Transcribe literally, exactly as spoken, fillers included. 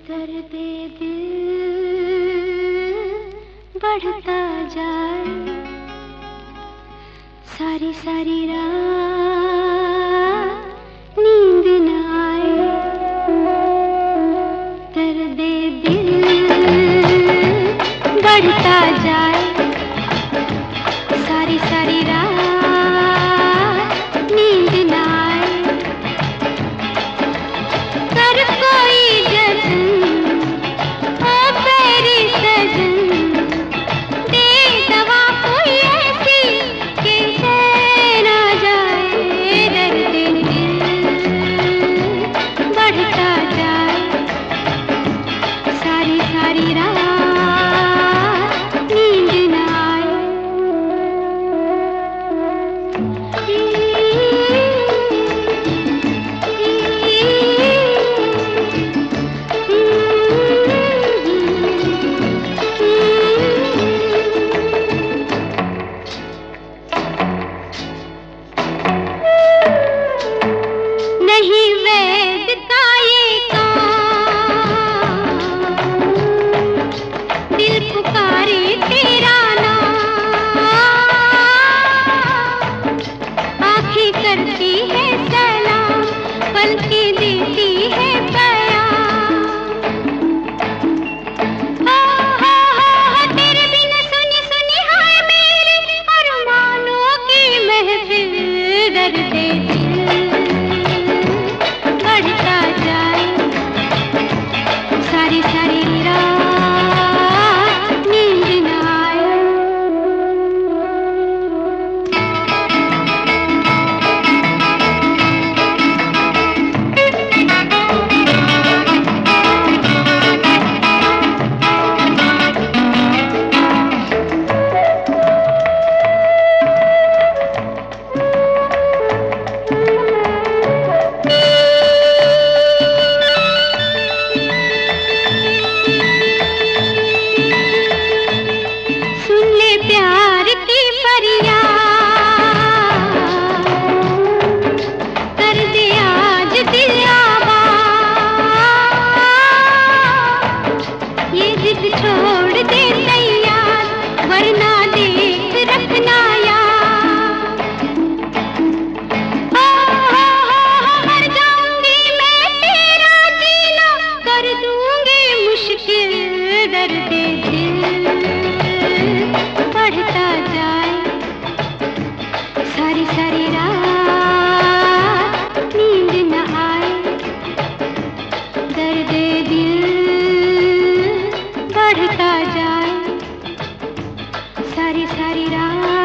दर्द दिल बढ़ता जाए, सारी सारी रात नींद न आए। दर्द दिल बढ़ता जाए, सारी सारी रात नींद न आए। कर कोई जतन ओ मेरी सजन, दे दवा कोई ऐसी कि चैन आ जाए। दर्द दिल बढ़ता जाए, सारी सारी रात नींद न आए। नहीं वैद का ये काम, दिल पुकारे तेरा नाम। आँखें करती है सलाम, पलकें देती है प्यार। हो हो हो तेरे बिना सुनी सुनी हाय मेरे अरमानों की महफिल। दर्द दिल बढ़ता जाए, सारी सारी रात नींद न आए। सुन ले प्यार की फरियाद, कर दे आज दिल आबाद। ये जिद छोड़ दे तैयार, वरना देख रखना याद। हो हो हो मर जाऊंगी मैं तेरा जीना, कर दूंगी मुश्किल। दर्द दिल बढ़ता जाए, सारी सारी रात नींद न आए। दर्द दिल बढ़ता जाए, सारी सारी रात